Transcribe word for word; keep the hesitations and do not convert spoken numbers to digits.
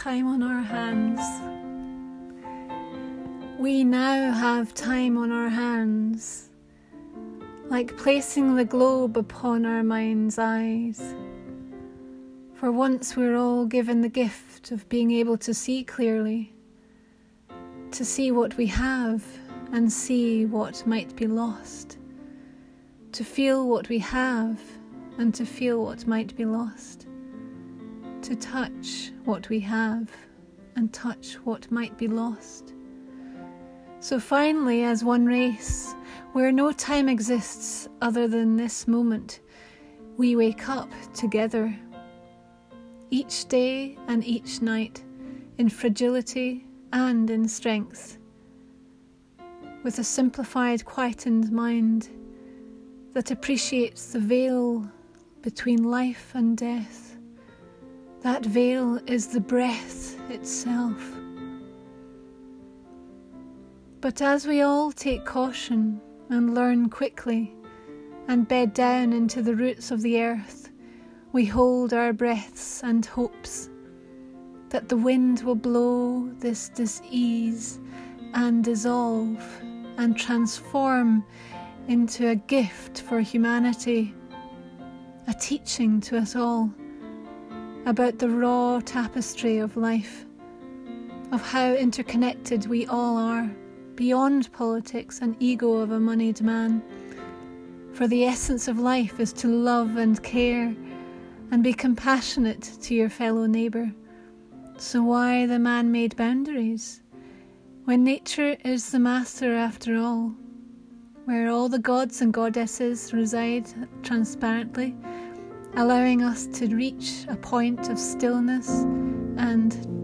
time on our hands. We now have time on our hands, like placing the globe upon our mind's eyes. For once we're all given the gift of being able to see clearly, to see what we have and see what might be lost, to feel what we have and to feel what might be lost, to touch what we have and touch what might be lost. So finally, as one race, where no time exists other than this moment, we wake up together, each day and each night, in fragility and in strength, with a simplified, quietened mind that appreciates the veil between life and death. That veil is the breath itself. But as we all take caution and learn quickly and bed down into the roots of the earth, we hold our breaths and hopes that the wind will blow this dis-ease and dissolve and transform into a gift for humanity, a teaching to us all about the raw tapestry of life, of how interconnected we all are, beyond politics and ego of a moneyed man. For the essence of life is to love and care and be compassionate to your fellow neighbour. So why the man-made boundaries, when nature is the master after all, where all the gods and goddesses reside transparently, allowing us to reach a point of stillness and